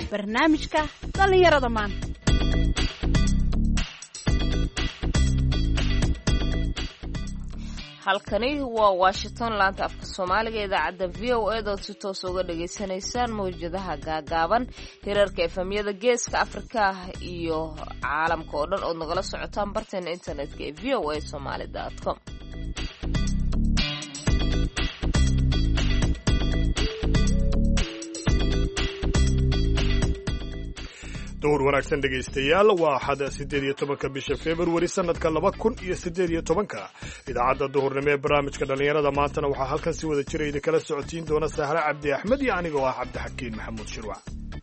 barnaamijka dhallinyarada maanta. halkani waa Washington, laanta afka Soomaaliga, idaacadda VOA dood si toos uga dhageysanaysaan mawjadaha gaagaaban, hirarka efemyada geeska Afrika iyo caalamka oo dhan oo nagala socotaan barteena internetka ee voasomali.com. door wanaagsan dhegaystayaal waa axad 18 bisha February sanadka 2018 idaacadda duhurnimo ee barnaamijka dhalinyarada maantana waxaa halkan si wada jira idin kala socotiin doona Sahra Cabdi Axmed iyo aniga oo ah Cabdi Xakiin Maxamuud Shirwac.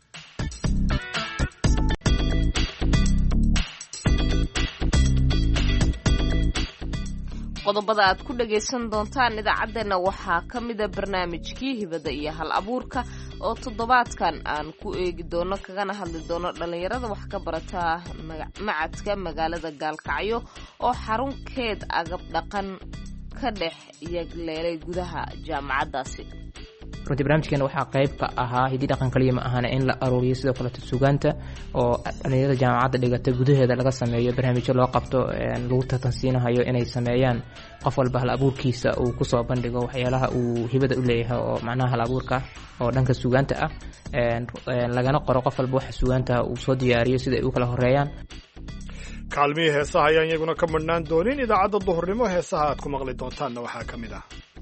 qodobada aad ku dhagaysan doontaan idaacadeena waxaa ka mid ah barnaamijkii hibada iyo hal abuurka oo toddobaadkan aan ku eegi doono kagana hadli doono dhalinyarada wax ka barata macadka magaalada Gaalkacyo oo xarunkeed agab dhaqan ka dhex yagleelay gudaha jaamacadaasi. runtii barnaamijkeena waxaa qayb ka ahaa hidii dhaqan kaliya ma ahana in la aruuriyo sidoo kale suugaanta oo dhalinyarada jaamacadda dhigata gudaheeda laga sameeyo barnaamijyo loo qabto lagu tartansiinayo inay sameeyaan qof walba hal abuurkiisa uu ku soo bandhigo waxyaalaha uu hibada u leeyahay oo macnaha hal abuurka oo dhanka suugaanta ah lagana qoro qof walba waxa suugaanta uu soo diyaariyo sida ay u kala horeeyaan. kaalmihii heesaha ayaan iyaguna ka madhnaan doonin idaacadda duhurnimo. heesaha aad ku maqli doontaanna waxaa ka mid ah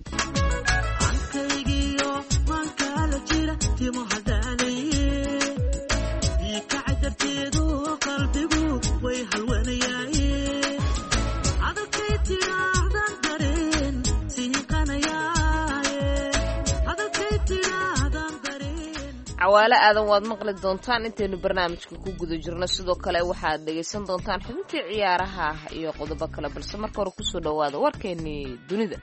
cawaale aadan waad maqli doontaan intaynu barnaamijka ku guda jirno. sidoo kale waxaad dhegaysan doontaan xubintii ciyaaraha iyo qodobo kale, balse marka hore kusoo dhawaada warkeennii dunida.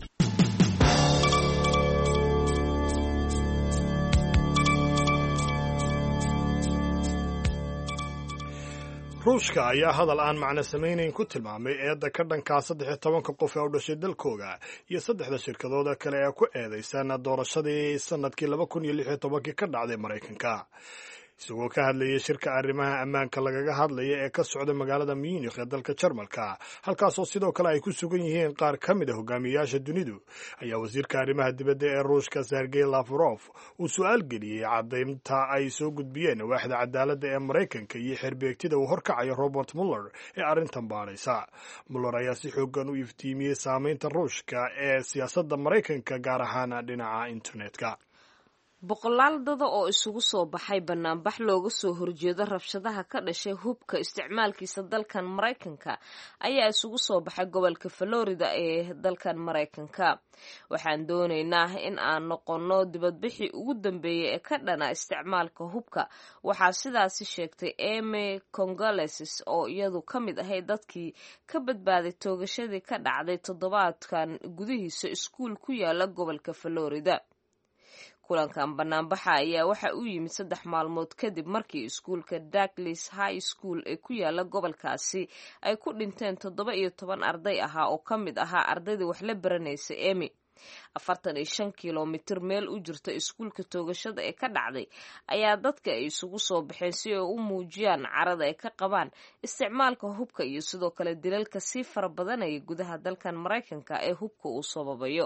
ruushka ayaa hadal aan macno samaynayn ku tilmaamay eedda ka dhankaa 13 qof ee u dhashay dalkooga iyo 3 shirkadooda kale ee ku eedaysan doorashadii sanadkii 2016 ka dhacday Mareykanka. isagoo ka hadlayay shirka arrimaha ammaanka lagaga hadlaya ee ka socda magaalada Munich ee dalka Jarmalka, halkaasoo sidoo kale ay ku sugan yihiin qaar ka mid ah hogaamiyayaasha dunidu, ayaa wasiirka arrimaha dibadda ee Ruushka Sergey Lavrov uu su'aal geliyay caddaynta ay soo gudbiyeen waaxda cadaaladda ee Mareykanka iyo xerbeegtida uu horkacayo Robert Mueller ee arrintan baaraysa. Mueller ayaa si xoogan u iftiimiyey saamaynta Ruushka ee siyaasadda Mareykanka, gaar ahaan dhinaca internetka. boqolaal dada oo isugu soo baxay banaanbax looga soo horjeedo rabshadaha ka dhashay hubka isticmaalkiisa dalkan Mareykanka ayaa isugu soo baxay gobolka Florida ee dalkan Mareykanka. waxaan doonaynaa in aan noqono dibadbixii ugu dambeeyay ee ka dhana isticmaalka hubka, waxaa sidaasi sheegtay Amy Congolese oo iyadu ka mid ahayd dadkii ka badbaaday toogashadii ka dhacday toddobaadkan gudihiisa iskuul ku yaala gobolka Florida. kulankan banaanbaxa ayaa waxa uu yimid 3 maalmood kadib markii iskuulka Douglas High School ee ku yaala gobolkaasi ay ku dhinteen 17 arday ahaa oo ka mid ahaa ardaydii wax la baranaysa Amy. 45 kilomitir meel u jirta iskuulka toogashada ee ka dhacday ayaa dadka ay isugu soo baxeen si ay u muujiyaan carada ay ka qabaan isticmaalka hubka iyo sidoo kale dilalka sii fara badanaya gudaha dalkan Mareykanka ee hubka uu sababayo.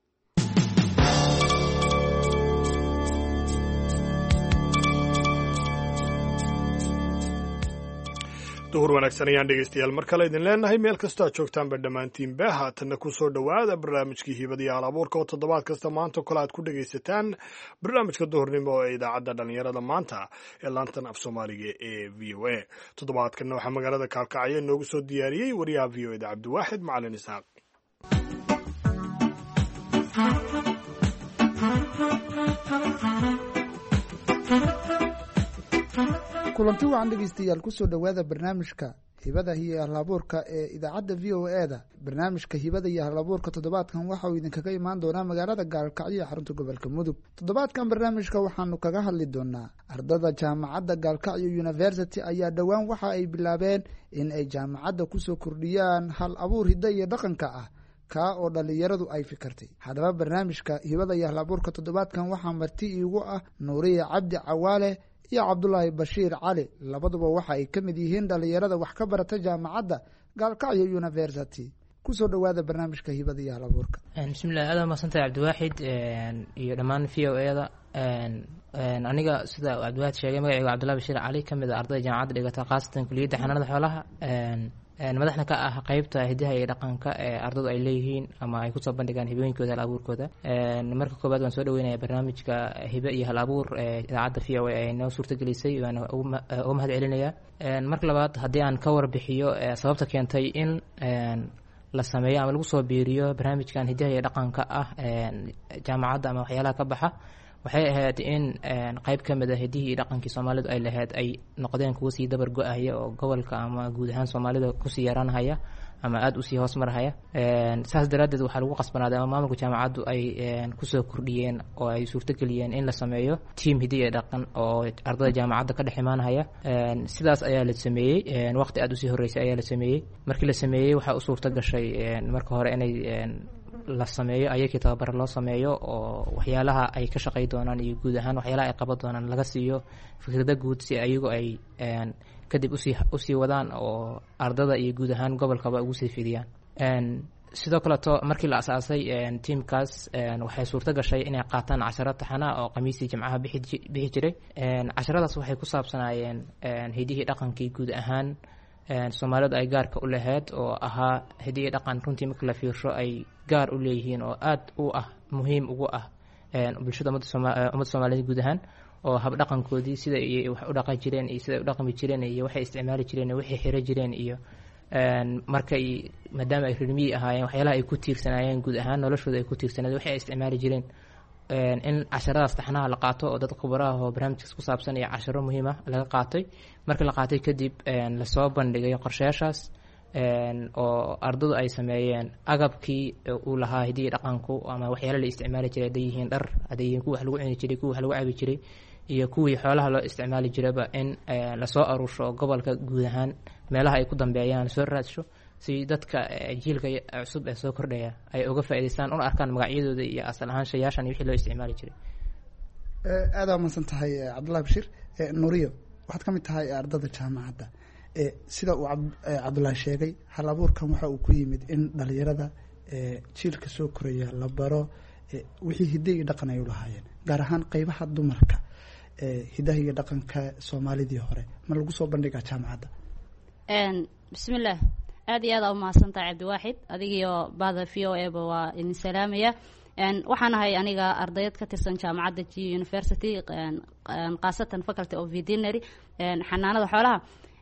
duhur wanaagsan ayaan dhegaystayaal mar kale idin leenahay meel kastoo aad joogtaanba dhammaantiinba. haatanna ku soo dhowaada barnaamijkii hibada iyo hal abuurka oo toddobaad kasta maanta kale aad ku dhegaysataan barnaamijka duhurnimo ee idaacadda dhalinyarada maanta ee laantan af soomaaliga ee VOA. toddobaadkanna waxaa magaalada Gaalkacyo noogu soo diyaariyey wariyaha VOA da Cabdiwaaxid Macalin Isaaq. kulanti wacan dhegeystayaal kusoo dhowaada barnaamijka hibada iyo halabuurka ee idaacadda VOA-da. barnaamijka hibada iyo halabuurka toddobaadkan waxa uu idinkaga imaan doonaa magaalada Gaalkacyo xarunta gobolka Mudug. toddobaadkan barnaamijka waxaanu kaga hadli doonaa ardada jaamacadda Gaalkacyo University ayaa dhowaan waxa ay bilaabeen in ay jaamacadda kusoo kordhiyaan hal abuur hidda iyo dhaqanka ah kaa oo dhalinyaradu ay fikirtay. haddaba barnaamijka hibada iyo halabuurka toddobaadkan waxaa marti iigu ah Nuuriye Cabdi Cawaale iyo cabdulaahi bashiir cali labaduba waxa ay ka mid yihiin dhalinyarada wax ka barata jaamacadda gaalkacyo university kusoo dhawaada barnaamijka hibada iyo halabuurka. bismillahi aad mahadsantahay cabdiwaaxid iyo dhammaan v o e da aniga sida cabdiwaaxid sheegay magacayga cabdullahi bashiir cali ka mid a ardayda jaamacadda dhigata khaasatan kuliyadda xanaanada xoolaha madaxna ka ah qeybta hidaha iyo dhaqanka ee ardaydu ay leeyihiin ama ay kusoo bandhigaan hibooyinkooda hal abuurkooda. marka koobaad waan soo dhaweynaya barnaamijka hibe iyo hal abuur ee idaacadda v o a ay noo suurtagelisay waana uga mahad celinaya. marka labaad haddii aan ka warbixiyo sababta keentay in la sameeyo ama lagu soo biiriyo barnaamijkan hidaha iyo dhaqanka ah jaamacadda ama waxyaalaha ka baxa, waxay ahayd in qayb ka mid a hidihii iyo dhaqankii soomaalidu ay lahayd ay noqdeen kuwa sii dabar go-ahaya oo gobolka ama guud ahaan soomaalida kusii yaraanhaya ama aada usii hoos marhaya. saas daraaddeed waxaa lagu qasbanaaday ama maamulka jaamacaddu ay kusoo kordhiyeen oo ay suurtageliyeen in la sameeyo tiam hidiya iyo dhaqan oo ardayda jaamacadda ka dhex imaanhaya. sidaas ayaa la sameeyey, waqti aada usii horreysay ayaa la sameeyey. markii la sameeyey waxaa u suurta gashay marka hore inay la sameeyo ayakii tababaro loo sameeyo oo waxyaalaha ay ka shaqay doonaan iyo guud ahaan waxyaalaha ay qaban doonaan laga siiyo fikrada guud si ayagu ay kadib usii wadaan oo ardada iyo guud ahaan gobolkaba ugu sii fidiyaan. sidoo kaleeto markii la asaasay tiamkaas waxay suurto gashay inay qaataan casharo taxana oo khamiisii jimcaha bixi jiray. casharadaas waxay ku saabsanaayeen hidihii dhaqankii guud ahaan soomaalidu ay gaarka u lahayd oo ahaa hidiyi dhaqan runtii marka la fiirsho ay gaar u leeyihiin oo aad u ah muhiim ugu ah bulshada ummadda soomaaliyeed guud ahaan, oo habdhaqankoodii sida wax u dhaqan jireen iyo sida ay u dhaqmi jireen iyo waxay isticmaali jireen iyo waxay xiro jireen iyo markay maadaama ay rirmiyi ahaayeen waxyaalaha ay ku tiirsanaayeen guud ahaan noloshooda ay ku tiirsanayd waxay ay isticmaali jireen in casharadaas taxnaha la qaato oo dad khubaraha oo barnaamijkaas ku saabsan iyo casharo muhiim ah laga qaatay. markii la qaatay kadib lasoo bandhigay qorshayaashaas oo ardadu ay sameeyeen agabkii uu lahaa hidiyi dhaqanku ama waxyaala la isticmaali jiray hadday yihiin dhar, hadday yihiin kuwa wax lagu cuni jiray, kuwa wax lagu cabi jiray iyo kuwii xoolaha loo isticmaali jiraba in lasoo aruursho gobolka guud ahaan meelaha ay ku dambeeyaan lasoo raadsho si dadka jiilka cusub ee soo kordhaya ay uga faa'iidaystaan una arkaan magacyadooda iyo asal ahaan shayaashan iyo wixii loo isticmaali jiray. aada mahadsan tahay cabdullahi bashiir. nuuriyo waxaad ka mid tahay ardada jaamacadda. sida uu cabdullaahi sheegay hal abuurkan waxa uu ku yimid in dhalinyarada jiilka soo koraya la baro wixii hidda iyo dhaqan ay u lahaayeen, gaar ahaan qeybaha dumarka hidaha iyo dhaqanka soomaalidii hore ma lagu soo bandhigaa jaamacadda? bismillaah, aada iyo aada umahadsantahay cabdiwaaxid, adigiyo bahda v o e ba waa idin salaamaya. waxaan ahay aniga ardayad ka tirsan jaamacadda g university khaasatan faculty of veterinary xanaanada xoolaha.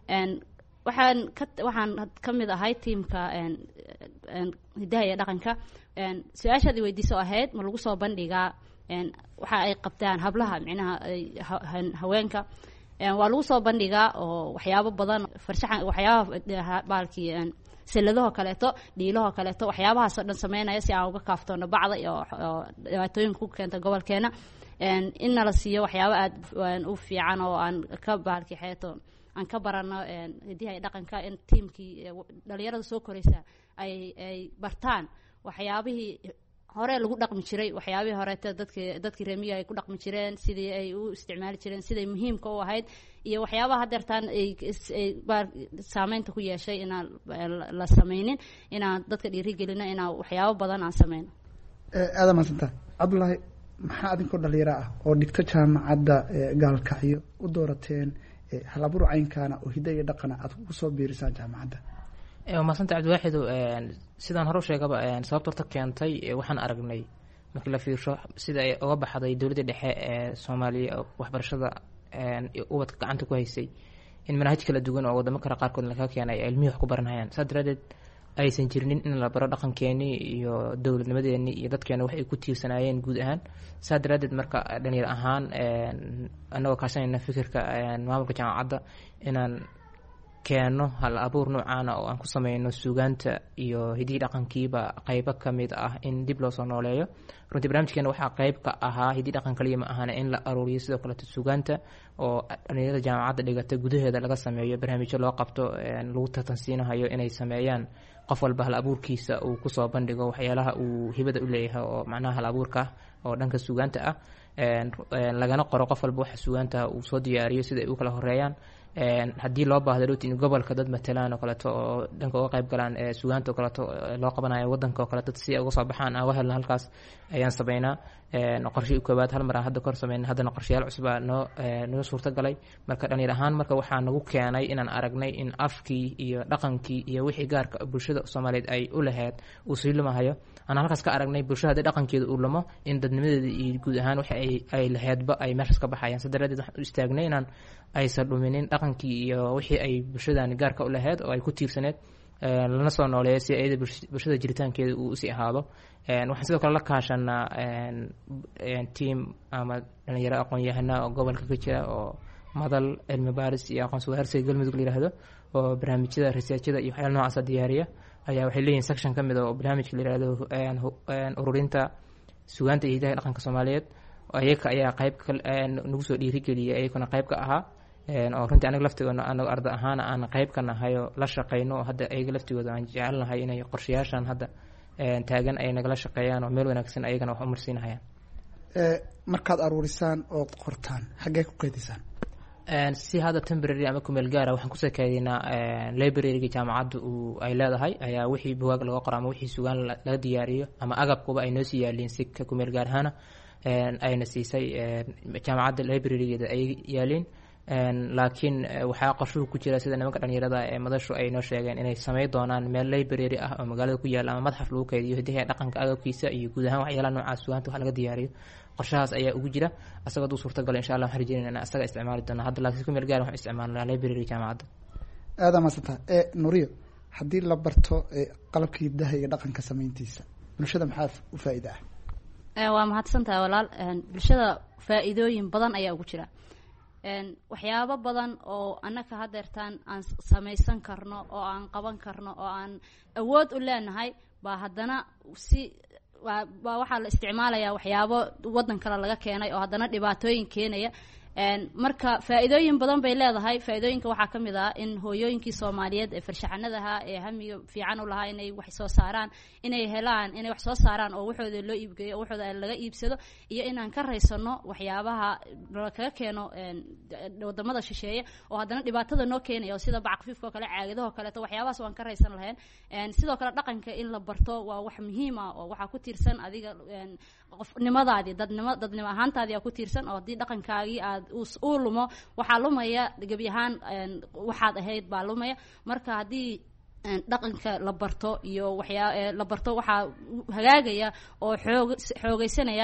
waxaan ka mid ahay tiamka hidaha iyo dhaqanka. su-aashaad i weydiiso ahayd ma lagu soo bandhigaa waxa ay qabtaan hablaha micnaha haweenka. waa lagu soo bandhigaa oo waxyaabo badan farshaxan waxyaabaha baalkii salladahoo kaleeto, dhiilahoo kaleeto, waxyaabahaasoo dhan sameynaya si aan uga kaaftoono bacda iyo dhibaatooyinka ku keenta gobolkeena. in nala siiyo waxyaabo aada u fiican oo aan ka baalki xeeto aan ka barano hidaha iyo dhaqanka, in tiamkii dhalinyarada soo koraysa ay bartaan waxyaabihii hore lagu dhaqmi jiray, waxyaabihii horeete dadkii reemiga ay ku dhaqmi jireen, sidii ay u isticmaali jireen, siday muhiimka u ahayd iyo waxyaabaha hadeertaan ay saameynta ku yeeshay inaan la sameynin, inaan dadka dhiirigelino inaan waxyaabo badan aan sameyno. aada mahadsantahay cabdullaahi. maxaa adinkoo dhalinyaro ah oo dhigta jaamacadda gaalkacyo u doorateen hal abuur caynkaana oo hidda iyo dhaqana aad ku soo biirisaan jaamacadda? maasanta cabdiwaaxidu sidaan hore u sheegaba sababta horta keentay waxaan aragnay markii la fiirsho sida ay uga baxday dowladda dhexe ee soomaaliya waxbarashada ubadka gacanta ku haysay in manhaj kala duwan oo wadamo kale qaarkood laga keenay ay ilmihii wax ku baranayaan. saa daraadeed aysan jirinin in la baro dhaqankeenii iyo dowladnimadeenii iyo dadkeena wax ay ku tiirsanaayeen guud ahaan. saa daraadeed marka dhalinyar ahaan anagoo kaashanayna fikirka maamulka jaamacadda inaan keeno hal abuur noocaana oo aan ku sameyno suugaanta iyo hidihii dhaqankiiba qaybo ka mid ah in dib loo soo nooleeyo. runtii barnaamijkeena waxaa qayb ka ahaa hidii dhaqan kaliya ma ahana in la aruuriyo sidoo kaleeto suugaanta oo dhalinyarada jaamacadda dhigata gudaheeda laga sameeyo barnaamijyo loo qabto lagu tartansiinahayo inay sameeyaan qof walba hal abuurkiisa uu kusoo bandhigo waxyaalaha uu hibada u leeyahay oo macnaha hal abuurka oo dhanka suugaanta ah, lagana qoro qof walba waxa suugaanta uu soo diyaariyo sida ay u kala horeeyaan. haddii loo baahdo dhowti in gobolka dad matalaan oo kaleeto oo dhanka uga qayb galaan suugaanta oo kaleeto loo qabanayo wadanka oo kale dad si uga soo baxaan aan helna halkaas ayaan sameynaa. qorshii koowaad hal mar aan hadda kor sameynay, haddana qorshayaal cusub aa noo suurta galay. marka dhalinyar ahaan marka waxaa nagu keenay inaan aragnay in afkii iyo dhaqankii iyo wixii gaarka bulshada Soomaaliyeed ay u lahayd uu sii lumahayo. aan halkaas ka aragnay bulshada haddii dhaqankeeda uu lumo in dadnimadeeda iyo guud ahaan waxa ay lahaydba ay meeshaas ka baxayaan. si daraadeed waxaan u istaagnay inaan aysan dhuminin dhaqankii iyo wixii ay bulshadani gaarka u lahayd oo ay ku tiirsaneed lana soo nooleeyo si ayada bulshada jiritaankeeda uu usii ahaado. waxaan sidoo kale la kaashanaa tiam ama dhalinyaro aqoon-yahana oo gobolka ka jira oo madal cilmi baaris iyo aqoon sugaarsiga galmudug la yiraahdo oo barnaamijyada researchada iyo waxyaala noocaasa diyaariya ayaa waxay leeyihin section ka mid oo barnaamijka la yirahdo ururinta sugaanta iyo hidaha dhaqanka Soomaaliyeed. ayaga ayaa qayb nagu soo dhiirigeliyay, ayaguna qayb ka ahaa oo runtii aniga laftigoona anaga arday ahaan aan qayb ka nahay oo la shaqeyno oo hadda ayaga laftigooda aan jecelnahay inay qorshayaashan hadda taagan ay nagala shaqeeyaan oo meel wanaagsan ayagana wax u marsiinahayaan. markaad aruurisaan oo qortaan xaggee ku qaydisaan? si hadda temporary ama kumeel gaara waxaan kusoo kaydinaa library-ga jaamacadda ay leedahay ayaa wixii bugaag laga qoro ama wixii sugaan laga diyaariyo ama agabkuba ay noo sii yaaliin si ka kumeel gaar ahaana ayna siisay jaamacadda library-geeda ay yaaliin. laakiin waxaa qorshuhu ku jira sida nimanka dhalinyarada ee madashu ay noo sheegeen inay sameyn doonaan meel library ah oo magaalada ku yaala ama madxaf lagu kaydiyo hidaha dhaqanka agabkiisa iyo guud ahaan waxyaalaha noocaas sugaanta wax laga diyaariyo. qorshahaas ayaa ugu jira asagoo hadduu suurtagalo insha allah waxaan rajeynayna inaan asaga isticmaali doona. hadda laakiin ku meel gaar waxaan isticmaalnaa library jaamacadda. aada maasanta Nuriyo, haddii la barto qalabka hidaha iyo dhaqanka sameyntiisa bulshada maxaa u faa'iido ah? waa mahadsantahay walaal. bulshada faa'iidooyin badan ayaa ugu jira. waxyaabo badan oo annaka hadeertaan aan samaysan karno oo aan qaban karno oo aan awood u leenahay baa haddana waxaa la isticmaalayaa waxyaabo waddan kale laga keenay oo haddana dhibaatooyin keenaya. marka faa'iidooyin badan bay leedahay. faa'iidooyinka waxaa ka mid ah in hooyooyinkii Soomaaliyeed ee farshaxanadaha ee hamiga fiican u lahaa inay wax soo saaraan, inay helaan inay wax soo saaraan oo waxooda loo iibgeeyo oo waxooda laga iibsado, iyo inaan ka raysano waxyaabaha kaga keeno wadamada shisheeye oo haddana dhibaatada noo keenaya oo sida bacqafiifka oo kale, caagadaha kale, waxyaabahaas waan ka raysan lahayn. sidoo kale dhaqanka in la barto waa wax muhiim ah oo waxa ku tiirsan adiga qofnimadaadii, dadnimo ahaantaadii aa ku tiirsan. oo haddii dhaqankaagii aad uu lumo waxaa lumaya gebi ahaan waxaad ahayd baa lumaya. marka haddii dhaqanka la barto iyo la barto waxaa hagaagaya oo xoogeysanaya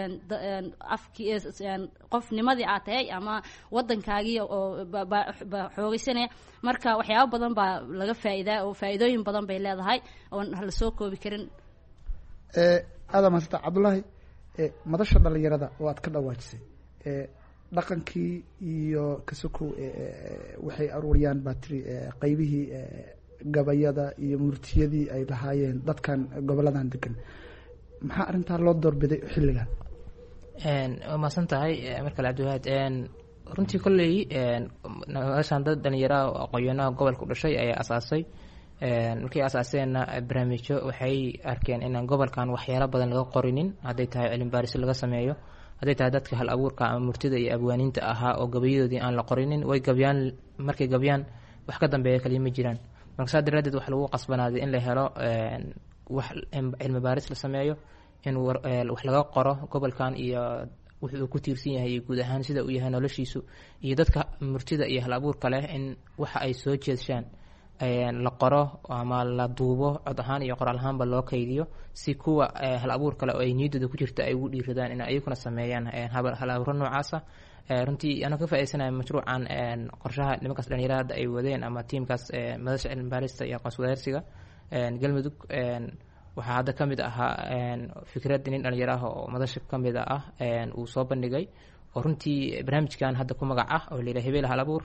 qofnimadii aad tahay ama wadankaagii oo xoogeysanaya. marka waxyaabo badan baa laga faa'iidaa oo faa'iidooyin badan bay leedahay oon la soo koobi karin. aada maasanta Cabdullaahi, madasha dhalinyarada oo aad ka dhawaajisay dhaqankii iyo kasokow waxay aruuriyaan batri qaybihii gabayada iyo murtiyadii ay lahaayeen dadkan goboladan degan. maxaa arrintaa loo doorbiday xilligan? waa mahadsan tahay markale Cabdiwahaad. runtii kolley madashan dad dhalinyaro oo aqoon-yahano gobolka u dhashay ayaa asaasay. markay asaaseenna barnaamijyo waxay arkeen inaan gobolkan waxyaalo badan laga qorinin, hadday tahay cilmi baaris laga sameeyo, hadday tahay dadka hal abuurka ama murtida iyo abwaaniinta ahaa oo gabayadoodii aan la qorinin. way gabyaan, markay gabyaan wax ka dambeeya kaliya ma jiraan. marka saa daraadeed wax lagu qasbanaaday in la helo wax cilmi baaris la sameeyo, in wax laga qoro gobolkan iyo wuxuu ku tiirsan yahay iyo guud ahaan sida uu yahay noloshiisu, iyo dadka murtida iyo hal abuurka leh in waxa ay soo jeeshaan la qoro ama la duubo cod ahaan iyo qoraal ahaanba loo kaydiyo, si kuwa hal abuur kale oo ay niyadooda ku jirta ay ugu dhiiradaan in ayaguna sameeyaan hal abuuro noocaasa. runtii anaa ka faa'iidaysanaya mashruucan qorshaha nimankaas dhalinyarada ay wadeen ama tiimkaas madasha cilmi baarista iyo aqoon wadaarsiga galmudug. waxaa hadda ka mid ahaa fikrad nin dhalinyaro ah oo madasha ka mid uu soo bandhigay oo runtii barnaamijkan hadda ku magac ah oo la yidhaha hebel hal abuur.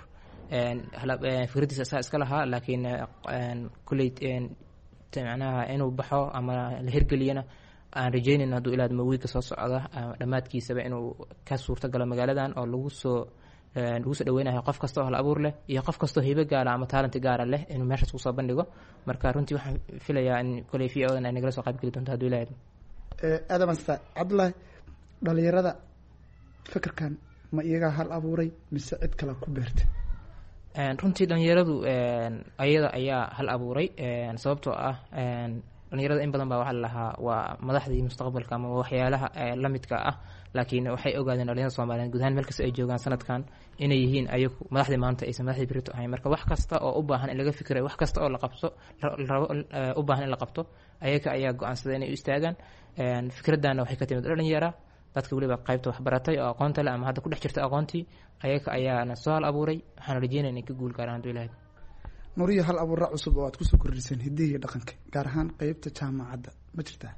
fikradiisa isaa iska lahaa laakiin kulley macnaha inuu baxo ama la hirgeliyana aan rajeynayno hadduu ilaadmo wiilka soo socda dhammaadkiisaba inuu ka suurto galo magaaladan oo lagu soo dhaweynayo qof kasta oo hal abuur leh iyo qof kastoo hibo gaala ama taalenti gaara leh inuu meeshaas kusoo bandhigo marka runtii waxaan filayaa in koley v odan ay nagala soo qayb geli doonto hadduu ilaadmo aadamasta cabdullaahi dhalinyarada fikirkan ma iyagaa hal abuuray mise cid kale ku beertay runtii dhalinyaradu ayada ayaa hal abuuray sababtoo ah dhalinyarada in badan baa waxaa lalahaa waa madaxdii mustaqbalka ama waxyaalaha la midka ah laakiin waxay ogaadeen dhalinyarada Soomaaliyeed guud ahaan meel kasta ay joogaan sanadkan inay yihiin ayagu madaxdii maanta aysan madaxdii berito ahayn marka wax kasta oo u baahan in laga fikiro wax kasta oo la qabto u baahan in la qabto ayaga ayaa go'aansaday inay u istaagaan fikradana waxay ka timid dhalinyara dadka waliba qaybta wax baratay oo aqoonta leh ama hadda ku dhex jirta aqoontii ayaga ayaana soo hal abuuray waxaan rajeynayaa inay ka guul gaaraan hadduu ilaahay nuriyo hal abuura cusub oo aad kusoo kordhiseen hidihi iyo dhaqanka gaar ahaan qaybta jaamacadda ma jirtaa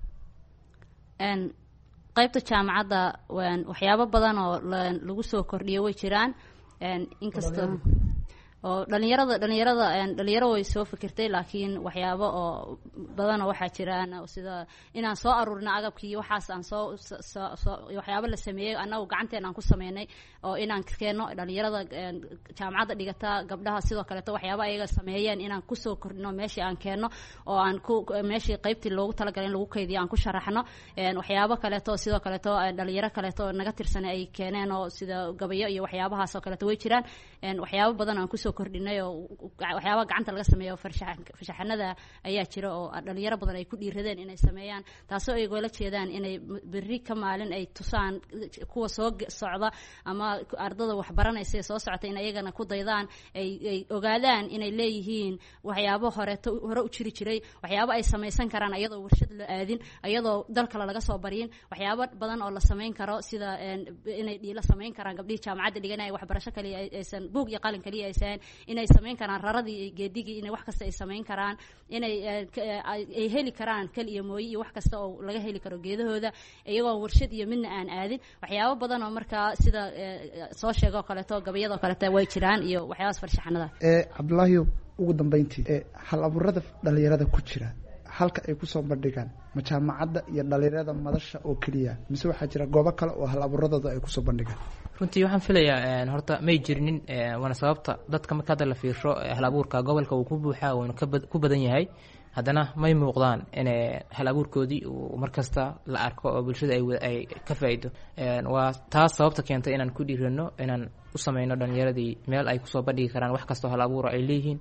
qaybta jaamacadda waxyaabo badan oo lagu soo kordhiyo way jiraan inkastoo oo dhalinyaro way soo fikirtay laakiin waxyaabo oo badanoo waxaa jiraan sida inaan soo aruurino agabkii waxaas aan soo waxyaabo la sameeyey annagu gacanteen aan ku sameynay oo inaan keeno dhalinyarada jaamacadda dhigata gabdhaha sidoo kaleeto waxyaabo ayaga sameeyeen inaan kusoo kordhino meeshii aan keenno oo aan meeshii qaybtii loogu talagalay in lagu kaydiyo aan ku sharaxno waxyaabo kaleeto sidoo kaleeto dhalinyaro kaleeto naga tirsan ay keeneen oo sida gabayo iyo waxyaabahaas oo kaleeto way jiraan waxyaabo badan aan kusoo kordhinay oo waxyaaba gacanta laga sameeyo farshaxanada ayaa jira oo dhalinyaro badan ay ku dhiiradeen inay sameeyaan taasoo ay goola jeedaan inay berri ka maalin ay tusaan kuwa soo socda ama ardada wax baranaysa soo socota in ayagana ku daydaan ay ogaadaan inay leeyihiin waxyaabo hore u jiri jiray waxyaabo ay samaysan karaan iyadoo warshad loo aadin iyadoo dal kale laga soo baryin waxyaabo badan oo la samayn karo sida inay dhiila samayn karaan gabdhihii jaamacadda dhiganaya waxbarasho kaliya aysan buug iyo qalin kaliya aysan inay samayn karaan raradii iyo geedigii inay wax kasta ay samayn karaan inay ay heli karaan kal iyo mooyi iyo wax kasta oo laga heli karo geedahooda iyagoo warshad iyo midna aan aadin waxyaabo badan oo markaa sida soo sheegoo kaleeto gabayadoo kaleeto way jiraan iyo waxyaabaas farshaxanada cabdullaahi ugu dambeyntii hal abuurada dhalinyarada ku jira halka ay kusoo bandhigaan ma jaamacadda iyo dhalinyarada madasha oo keliya mise waxaa jira goobo kale oo hal abuuradooda ay kusoo bandhigaan runtii waxaan filayaa horta may jirinin waana sababta dadka marka hadda la fiirsho hal abuurka gobolka uu ku buuxaa uuna ku badan yahay haddana may muuqdaan in hal abuurkoodii uu markasta la arko oo bulshada ay ka faa'iido waa taas sababta keentay inaan ku dhiirano inaan u sameyno dhalinyaradii meel ay kusoo bandhigi karaan wax kastoo hal abuura ay leeyihiin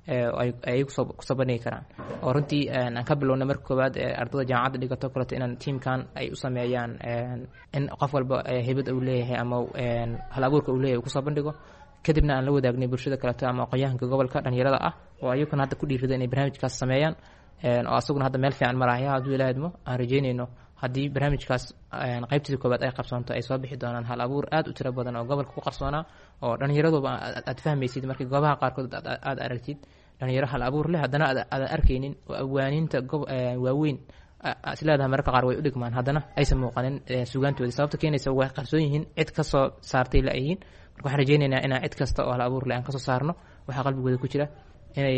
ay kusoo bandhigi karaan oo runtii aan ka bilownay marka koowaad ardada jaamacadda dhigato kaleto inaan tiimkan ay u sameeyaan in qof walba hibad uu leeyahay ama hal abuurka uu leeyahay uu kusoo bandhigo kadibna aan la wadaagnay bulshada kaleto ama aqoonyahanka gobolka dhalinyarada ah oo ayaguna hadda ku dhiirada inay barnaamijkaas sameeyaan oo asaguna hadda meel fiican maraya hadduu ilaahadmo aan rajeynayno haddii barnaamijkaas qaybtiisa koowaad ay qabsoonto ay soo bixi doonaan hal abuur aad u tiro badan oo gobolka ku qarsoonaa oo dhalinyaraduba aad fahmaysid markii goobaha qaarkood aad aragtid dhalinyaro hal abuur leh haddana aadan arkaynin oo awaaninta waaweyn isleedaha mararka qaar way u dhigmaan haddana aysan muuqanin sugaantoodii sababta keenaysa way qarsoon yihiin cid ka soo saartay la-yihiin marka waxaan rajeynaynaa inaan cid kasta oo hal abuur leh aan kasoo saarno waxaa qalbigooda ku jira inay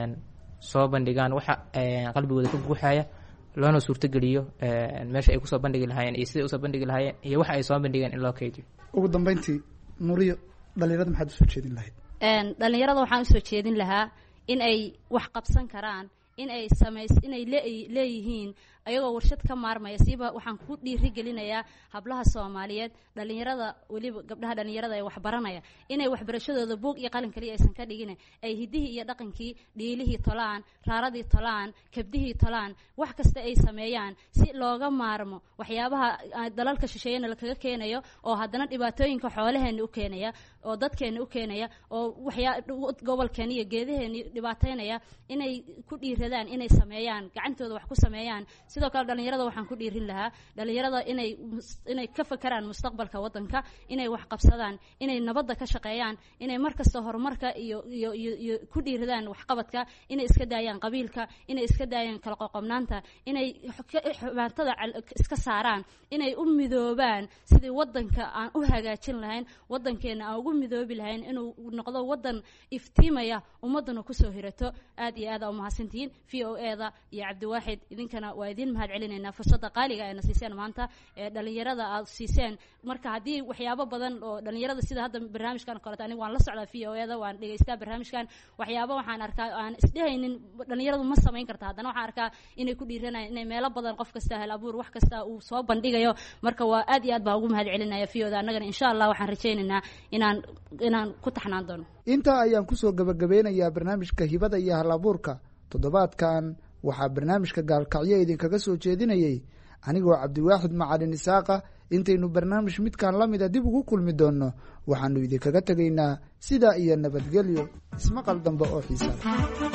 soo bandhigaan waxa qalbigooda ka guuxaya loona suurtogeliyo meesha ay kusoo bandhigi lahaayeen iyo siday usoo bandhigi lahaayeen iyo waxa ay soo bandhigeen in loo kaydiyo ugu dambeyntii nuriyo dhalinyarada maxaad usoo jeedin lahayd dhalinyarada waxaan usoo jeedin lahaa in ay wax qabsan karaan in ay inay leeyihiin ayagoo warshad ka maarmaya siiba waxaan ku dhiirigelinayaa hablaha Soomaaliyeed dhalinyarada waliba gabdhaha dhalinyarada ee wax baranaya inay waxbarashadooda buug iyo qalin kaliya aysan ka dhigin ay hidihii iyo dhaqankii dhiilihii tolaan raaradii tolaan kabdihii tolaan wax kasta ay sameeyaan si looga maarmo waxyaabaha dalalka shisheeyana la kaga keenayo oo haddana dhibaatooyinka xoolaheena u keenaya oo dadkeena u keenaya oo gobolkeena iyo geedaheena dhibaateynaya inay ku dhiiraan dhiiradaan inay sameeyaan gacantooda wax ku sameeyaan. sidoo kale dhalinyarada waxaan ku dhiirin lahaa dhalinyarada inay ka fakaraan mustaqbalka wadanka, inay wax qabsadaan, inay nabadda ka shaqeeyaan, inay markasta horumarka iyo ku dhiiradaan waxqabadka, inay iska daayaan qabiilka, inay iska daayaan kala qoqobnaanta, inay xubaatada iska saaraan, inay u midoobaan sidii wadanka aan u hagaajin lahayn, wadankeena aan ugu midoobi lahayn inuu noqdo wadan iftiimaya ummadana kusoo hirato. aad iyo aad aa umahadsantihiin VOA-da iyo cabdiwaaxid, idinkana waa idin mahad celinaynaa fursada qaaliga ayna siiseen maanta ee dhalinyarada aad siiseen. marka haddii waxyaabo badan oo dhalinyarada sida hadda barnaamijkan kaleeto, aniga waan la socdaa VOA-da, waan dhegaystaa barnaamijkan, waxyaabo waxaan arkaa aan isdhehaynin dhalinyaradu ma samayn karta, haddana waxaan arkaa inay ku dhiiranayaan, inay meelo badan qof kasta hel abuur wax kasta uu soo bandhigayo. marka waa aad iyo aad baa ugu mahad celinaya VOA-da. annagana insha allah waxaan rajaynaynaa inaan ku taxnaan doono. intaa ayaan kusoo gabagabeynayaa barnaamijka hibada iyo halabuurka toddobaadkan. waxaa barnaamijka gaalkacyo idinkaga soo jeedinayay anigoo cabdiwaaxid macalin isaaqa. intaynu barnaamij midkaan la mida dib ugu kulmi doonno waxaanu idinkaga tegaynaa sidaa iyo nabadgelyo, ismaqal dambe oo xiisa leh.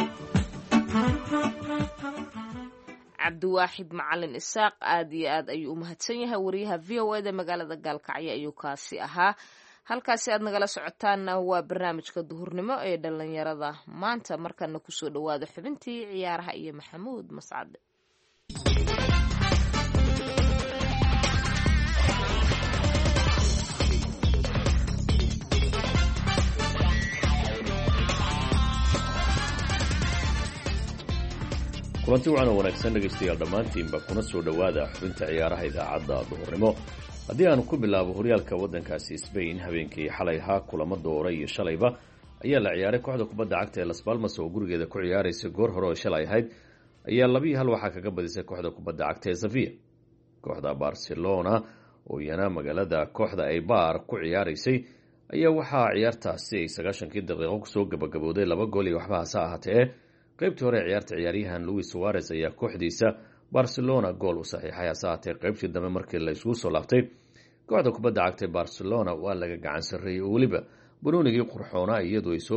cabdiwaaxid macalin isaaq aad iyo aad ayuu u mahadsan yahay. wariyaha VOA-da magaalada gaalkacyo ayuu kaasi ahaa. halkaasi aad nagala socotaanna waa barnaamijka duhurnimo ee dhalinyarada maanta. markana kusoo dhawaada xubintii ciyaaraha iyo maxamuud mascade. kulanti wacan oo wanaagsan dhegaystayaal dhammaantiinba kuna soo dhowaada xubinta ciyaaraha idaacadda duhurnimo. haddii aanu ku bilaabo horyaalka waddankaasi Spain, habeenkii xalay ahaa kulamo doora iyo shalayba ayaa la ciyaaray. kooxda kubadda cagta ee Las Palmas oo gurigeeda ku ciyaaraysa goor hore oo shalay ahayd ayaa 2-1 waxaa kaga badisay kooxda kubadda cagta ee Sevilla. kooxda Barcelona oo iyana magaalada kooxda Eibar ku ciyaaraysay ayaa waxaa ciyaartaasi ay 90 daqiiqo kusoo gabagabowday 2 gool iyo waxba hase ahaatee qaybtii hore ciyaarta ciyaaryahan Luis Suarez ayaa kooxdiisa Barcelona gool u saxiixay, hase ahaatee qaybtii dambe markii la isugu soo laabtay kooxda kubadda cagta Barcelona waa laga gacan sarreeyay oo weliba banoonigii qurxoonaa iyadoo ay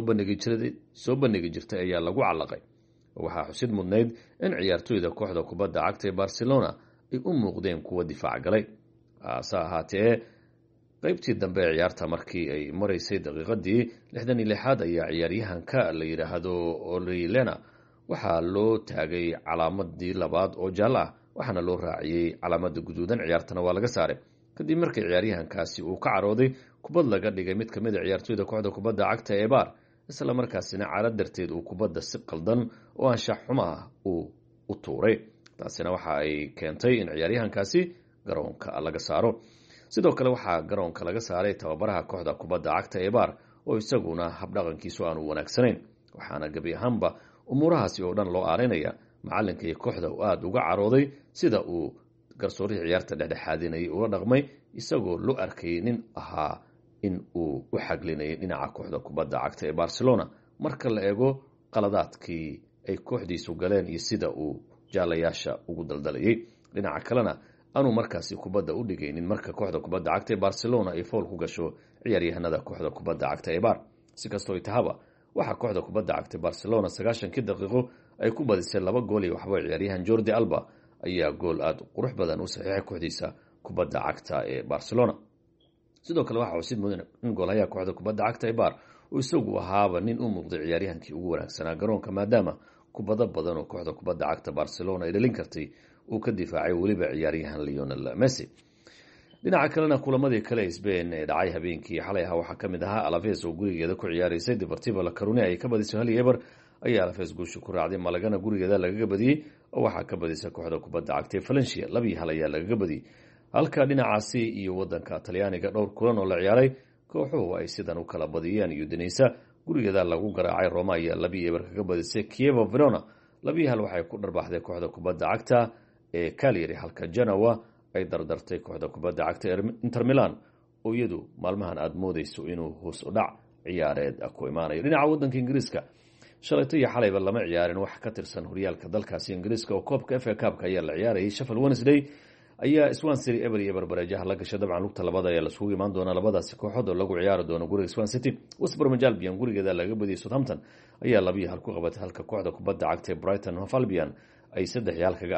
soo bandhigi jirtay ayaa lagu calaqay. waxaa xusid mudnayd in ciyaartoyda kooxda kubadda cagta Barcelona ay u muuqdeen kuwa difaac galay, hase ahaatee qaybtii dambe ee ciyaarta markii ay maraysay daqiiqadii 66aad ayaa ciyaaryahanka la yidhaahdo Orellana waxaa loo taagay calaamadii labaad oo jaallo ah, waxaana loo raaciyey calaamada guduudan. ciyaartana waa laga saaray kadib markii ciyaaryahankaasi uu ka carooday kubad laga dhigay mid kamid a ciyaartoyda kooxda kubadda cagta ee Eibar, isla markaasina caalad darteed uu kubadda si qaldan oo anshax xumo ah uu u tuuray. taasina waxa ay keentay in ciyaaryahankaasi garoonka laga saaro. sidoo kale waxaa garoonka laga saaray tababaraha kooxda kubadda cagta ee Eibar oo isaguna habdhaqankiisu aanu wanaagsanayn, waxaana gebi ahaanba umuurahaasi oo dhan loo aarinaya macalinka iyo kooxda uu aada uga carooday sida uu garsoorihii ciyaarta dhexdhexaadinayay uga dhaqmay, isagoo loo arkayay nin ahaa in uu u xaglinayay dhinaca kooxda kubadda cagta ee Barcelona marka la eego qaladaadkii ay kooxdiisu galeen iyo sida uu jaalayaasha ugu daldalayay. dhinaca kalena aanu markaasi kubadda u dhigaynin marka kooxda kubadda cagta ee Barcelona ay fool ku gasho ciyaaryahanada kooxda kubadda cagta ee Eibar. si kastoo tahaba waxaa kooxda kubadda cagta Barcelona 90 daqiiqo ay ku badisay 2 gool iyo waxba. ciyaaryahan Jordi Alba ayaa gool aad qurux badan u saxiixay kooxdiisa kubadda cagta ee Barcelona. sidoo kale waxaa xusid mudan in goolaha kooxda kubadda cagta Eibar uu isagu ahaaba nin u muuqday ciyaaryahankii ugu wanaagsanaa garoonka, maadaama kubado badan oo kooxda kubadda cagta Barcelona ay dhalin kartay uu ka difaacay weliba ciyaaryahan Lionel Messi. dhinaca kalena kulamadii kale ee Spain ee dhacay habeenkii xalay ahaa waxaa kamid ahaa Alaves oo gurigeeda ku ciyaaraysay Deportivo La Coruña ay ka badisay 1-0 ayaa Alaves guusha ku raacday. Malagana gurigeeda lagaga badiyey oo waxaa ka badisay kooxda kubadda cagta Valencia 2-1 ayaa lagaga badiyey. halka dhinacaasi iyo wadanka Talyaaniga dhowr kulan oo la ciyaaray kooxuhu ay sidan u kala badiyeen. Udinese gurigeeda lagu garaacay Roma ayaa 2-0 kaga badisay Chievo Verona. 2-1 waxay ku dharbaxday kooxda kubadda cagta ee Cagliari, halka Genoa ay dardartay kooxda kubadda cagta Inter Milan oo iyadu maalmahan aad moodayso inuu hoos u dhac ciyaareed ku imaanayo. dhinaca wadanka Ingiriiska shalayto iyo xalayba lama ciyaarin wax ka tirsan horyaalka dalkaasi Ingiriiska oo koobka FA Cup ayaa la ciyaarayay. Sheffield Wednesday ayaa Swansea City eber iyo barbareejaha la gashay. dabcan lugta labada ayaa laskugu imaan doonaa labadaasi kooxood oo lagu ciyaari doono guriga Swansea City. West Bromwich Albion gurigeeda laga badiyay Southampton ayaa 2-1 ku qabatay, halka kooxda kubadda cagta ee Brighton Hove Albion ay 3-1 kaga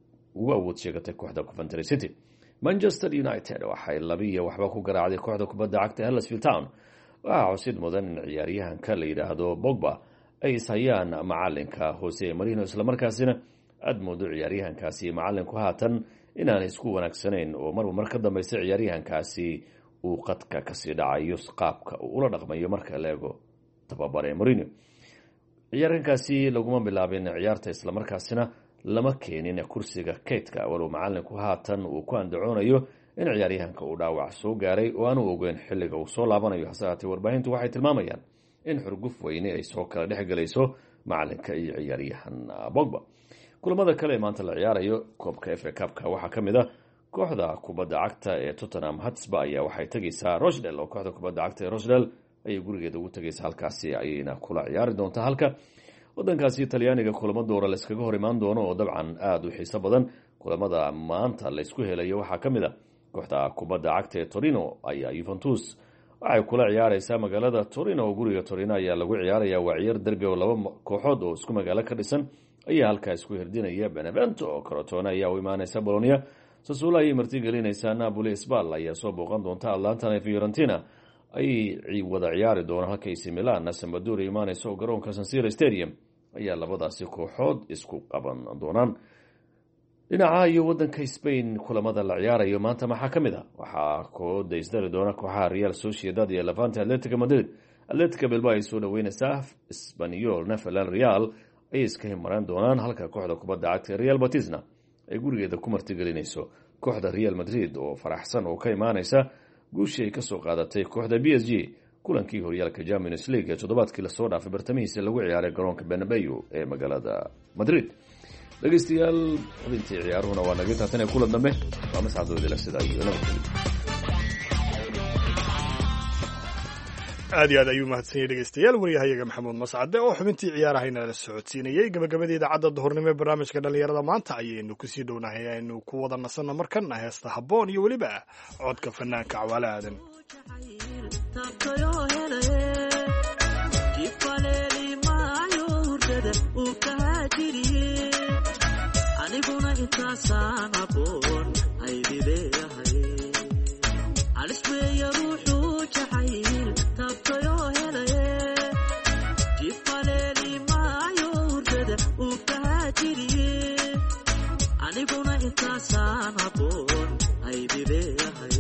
awood sheegatay kooxda Coventry City. Manchester United waxay 2-1 ku garaacday kooxda kubadda cagta Huddersfield Town. waxaa xusid mudan in ciyaaryahanka la yidhaahdo Pogba ay ishayaan macalinka Jose Mourinho, islamarkaasina aad moodo ciyaaryahankaasi macalinku haatan inaan isku wanaagsanayn oo mar ka dambaysa ciyaaryahankaasi uu qadka kasii dhacayo qaabka uu ula dhaqmayo marka la eego tababare Mourinho. ciyaaryahankaasi laguma bilaabin ciyaarta, islamarkaasina lama keenin kursiga keydka, walow macalinku haatan uu ku andacoonayo in ciyaaryahanka uu dhaawac soo gaaray oo aanu ogeyn xilliga uu soo laabanayo. hase haatee warbaahintu waxay tilmaamayaan in xurguf weyne ay soo kala dhex galayso macalinka iyo ciyaaryahan Pogba. kulamada kale ee maanta la ciyaarayo koobka FA Cup-ka waxaa ka mid ah kooxda kubadda cagta ee Tottenham Hotspur ayaa waxay tegaysaa Rochdale, oo kooxda kubadda cagta ee Rochdale ayay gurigeeda ugu tegaysaa, halkaasi ayayna kula ciyaari doontaa. halka wadankaasi Talyaaniga kulamo doora la iskaga hor imaan doono oo dabcan aad u xiiso badan. kulamada maanta la isku helayo waxaa ka mid ah kooxda kubadda cagta ee Torino ayaa Juventus waxay kula ciyaaraysaa magaalada Torino, oo guriga Torino ayaa lagu ciyaarayaa. waa ciyaar derbi oo laba kooxood oo isku magaalo ka dhisan ayaa halkaa isku hirdinaya. Benevento oo Crotone ayaa u imaanaysa Bologna. Sassuolo ayay martigelinaysaa Napoli. Spal ayaa soo booqan doonta Atalanta iyo Fiorentina ayay wada ciyaari doonaan, halka AC Milan Sampdoria imaanaysa oo garoonka San Siro Stadium ayaa labadaasi kooxood isku qaban doonaan. dhinaca iyo wadanka Spain kulamada la ciyaarayo maanta maxaa ka mid ah? waxaa kooda isdari doona kooxaha Real Sociedad iyo Levante. Atletico Madrid Atletico Bilbao ay soo dhaweynaysaa Espanyol. Villarreal ay iska himaraan doonaan, halka kooxda kubadda cagta Real Betisna ay gurigeeda ku martigelinayso kooxda Real Madrid oo faraxsan oo ka imaanaysa guushii ay kasoo qaadatay kooxda PSG kulankii horyaalka Champions League ee toddobaadkii lasoo dhaafay bartamihiisa lagu ciyaaray garoonka Bernabeu ee magaalada Madrid. dhegeystayaal xubintii ciyaaruhuna waa naga taatan ee kulan dambe waa masxadoodila sida iyo nabadgelyo. aad iyo aad ayuu mahadsan yahay dhegeystayaal waryahayaga maxamuud mascade oo xubintii ciyaarahayna la socodsiinayay. gabagabada idaacadda duhurnimo ee barnaamijka dhalinyarada maanta ayaynu kusii dhownahay, aynu ku wada nasanno markana heesta habboon iyo weliba codka fanaanka Cawaale Aadan. aniguna intaasaan habboon aydileeyahay alisweeya ruuxuu jacayl tabtayoo helaye jifaleeli maayo hurdada uu kahaajiriye aniguna intaasaan habboon aydileeyahay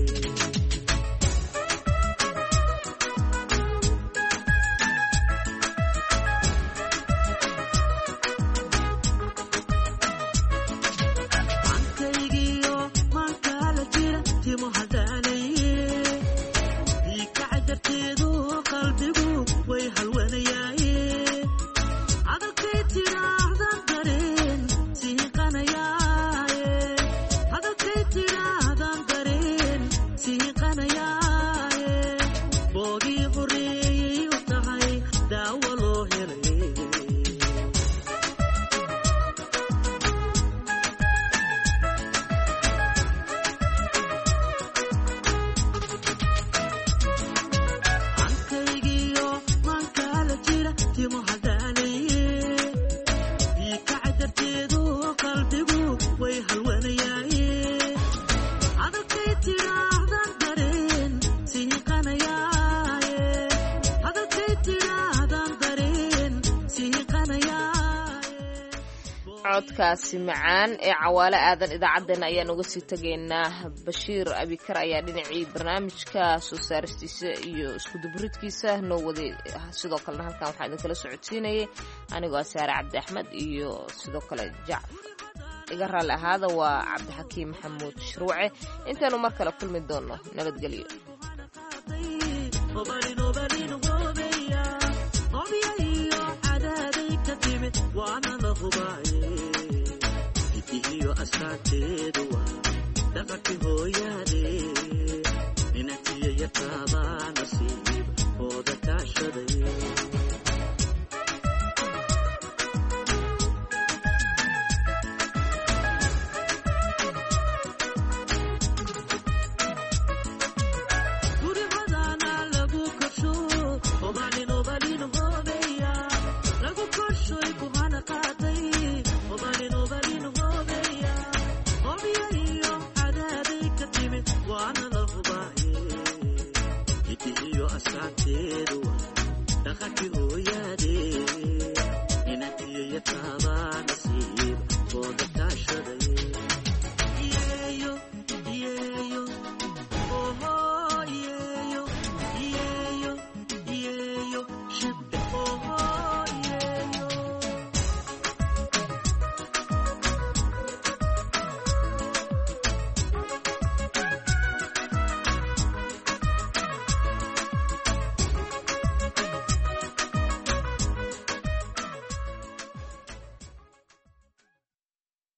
codkaasi macaan ee Cawaale Aadan idaacadeena ayaan uga sii tageynaa. Bashiir Abikar ayaa dhinacii barnaamijka soo saaristiisa iyo isku dubridkiisa noo waday. sidoo kale halkan waxaan idinkala socodsiinayay anigoo Saare Cabdi Axmed iyo sidoo kale iga raali ahaada waa Cabdixakiim Maxamuud Shruuce. intaanu mar kale kulmi doono nabadgelyo. iyo astaanteedu waa dhaqanki hooyaade inantiya yataabaa nasiib ooda kaashaday